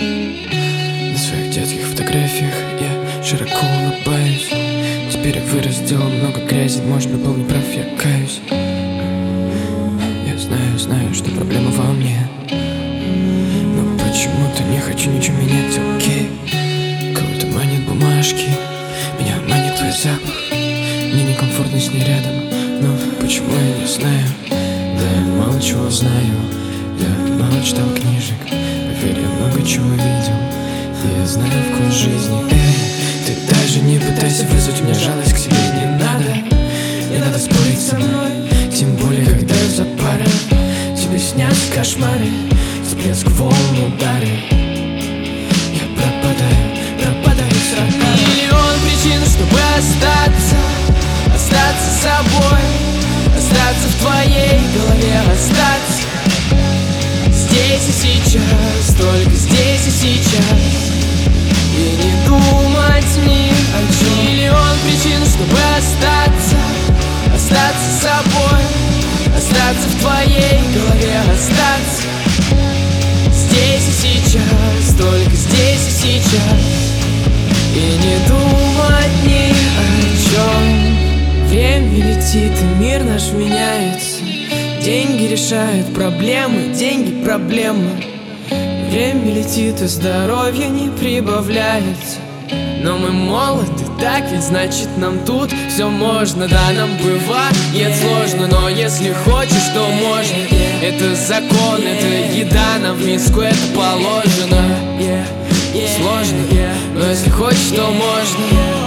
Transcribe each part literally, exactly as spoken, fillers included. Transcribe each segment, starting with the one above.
На своих детских фотографиях я широко улыбаюсь. Теперь я вырос, сделал много грязи. Может быть, был неправ, я каюсь. Я знаю, знаю, что проблема во мне, но почему-то не хочу ничего менять, окей. Кого-то манит бумажки, меня манит твой запах. Мне некомфортно с ней рядом, но почему я не знаю. Да я мало чего знаю, я мало читал книжек. Поверь, я много чего видел, и я знаю вкус жизни. Эй, ты даже не пытайся вызвать у меня жалость к себе. Не надо, не надо спорить со мной, тем более, когда я за парой. Тебе снятся кошмары, всплеск волн, удары. Я пропадаю, пропадаю с радаром. Миллион причин, чтобы остаться, остаться собой, остаться в твоей голове, остаться здесь и сейчас, только здесь и сейчас, и не думать ни о чем. Миллион причин, чтобы остаться, остаться собой, остаться в твоей голове, остаться здесь и сейчас, только здесь и сейчас, и не думать ни о чем. Время летит, и мир наш меняется. Деньги решают проблемы, деньги проблемы. Время летит, и здоровье не прибавляется. Но мы молоды, так ведь значит нам тут все можно. Да, нам бывает сложно, но если хочешь, то можно. Это закон, это еда, нам в миску это положено. Сложно, но если хочешь, то можно.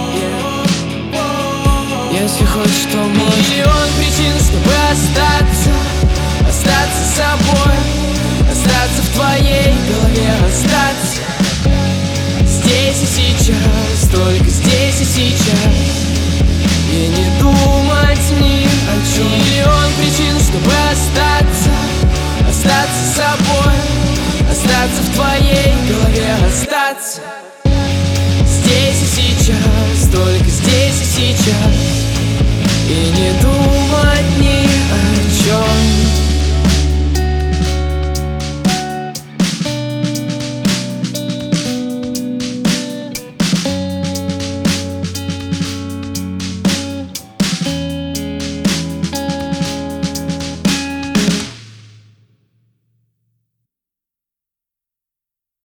Если хочешь, то можно. Миллион причин, чтобы остаться, остаться собой, остаться в твоей голове, остаться здесь и сейчас, только здесь и сейчас, и не думать ни о чем. Миллион причин, чтобы остаться, остаться собой, остаться в твоей голове, остаться здесь и сейчас, только здесь и сейчас, и не думать ни о чем.